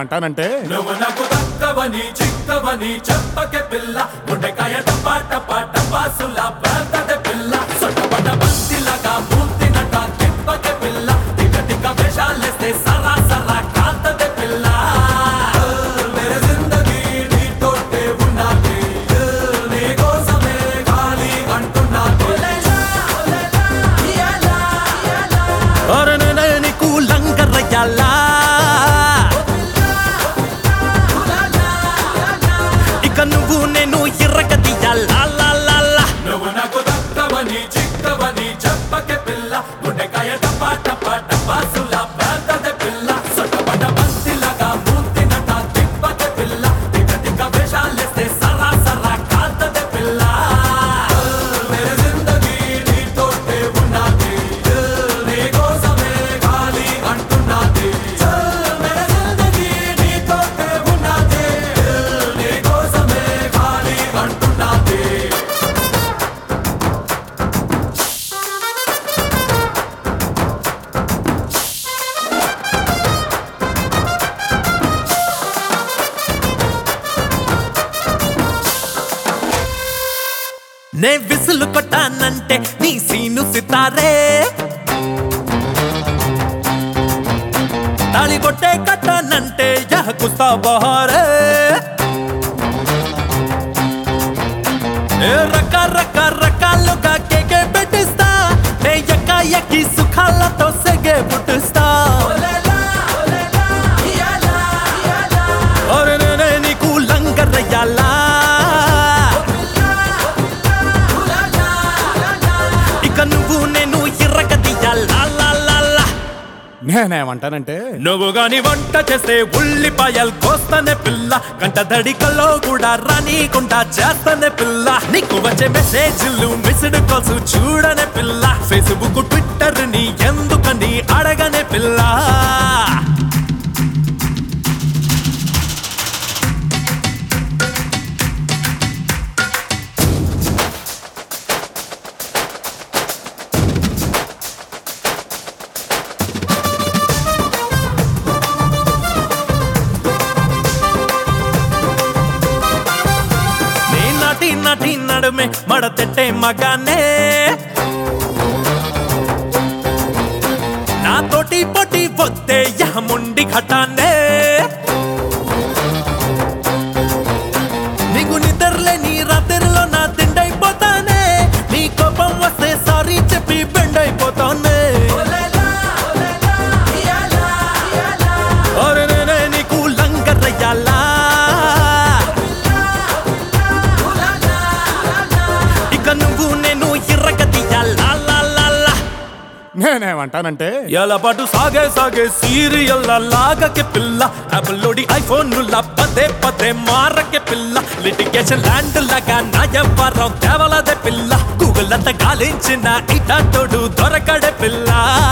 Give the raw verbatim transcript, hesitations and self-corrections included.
నేనేమంటానంటే నువ్వు నాకు దక్కవని చిక్కవని చెప్పకే పిల్ల గుండెకాయ టపా టపా టపాసులా పేల్తదే పిల్ల సొట్టపడ్డ బంతిలాగా మూర్తినట తిప్పకే పిల్ల టిక టిక వేషాలేస్తే సరా సరా కాల్తదే పిల్ల మేరే జిందగీ నీతోటే ఉన్నది నీ కోసమే ఖాళీ అంటున్నది అరే నేనే నీకు లంగరయ్యాలా ఇక నువ్వు నేను ఎర్రగదియాలా నువ్వు నాకు దక్కవని చిక్కవని చెప్పకే పిల్ల గుండెకాయ టపా టపా టపాసులా పేల్తదే పిల్ల సొట్టపడ్డ బంతిలాగా మూర్తినట తిప్పకే పిల్ల టిక టిక వేషాలేస్తే సరా సరా కాల్తదే పిల్ల మేరే జిందగీ నీతోటే ఉన్నది నీ కోసమే ఖాళీ అంటున్నది మేరే జిందగీ నీతోటే ఉన్నది నీ కోసమే ఖాళీ అంటున్నది నే విసులు కొట్టానంటే నీ సీను సితారే తాళి కొట్టే కట్టానంటే యహ కుస్తా బహారే ఏ రక రక రకాలుగా కేకే పెట్టిస్తా నే ఎక్క ఎక్కి సుఖాలతో సెగే పుట్టిస్తా ఒరే నేనే నీకు లంగరయ్యాలా ఇక నువ్వు నేను ఎర్రగదియాలా నేనేమంటానంటే నువ్వు గాని వంట చేస్తే ఉల్లిపాయలు కోస్తానే పిల్ల గంట దడికల్లో కూడా రానీకుండా చేస్తానే పిల్ల నీకు వచ్చే మెసేజ్లు మిస్డ్ కాల్స్ చూడనే పిల్ల ఫేస్బుక్ ట్విట్టర్ ని ఎందుకని అడగనే పిల్ల నటి నటి నడుమే మడతెట్టే మగానే నాతోటి పొట్టి పొత్తే యహముండి ఘటానే నీకు నిద్రలే నీ రాత్రిలో నా తిండైపోతానే నీ కోపం వస్తే సారీ చెప్పి బెండైపోతానే ఒరే నేనే నీకు లంగరయ్యాలా నువ్వు నేను ఎర్రగదియాలా నేనేమంటానంటే ఎలా పాటు సాగే సాగే సీరియల్ లాగకే పిల్ల యాపిల్లోడి ఐఫోన్ పదే పదే మారకే పిల్ల లిటిగేషన్ ల్యాండ్ లాగా నా వ్యవహారం తేవలదే పిల్ల గూగుల్ అంతా గాలించిన ఇటాటోడు దొరకడే పిల్ల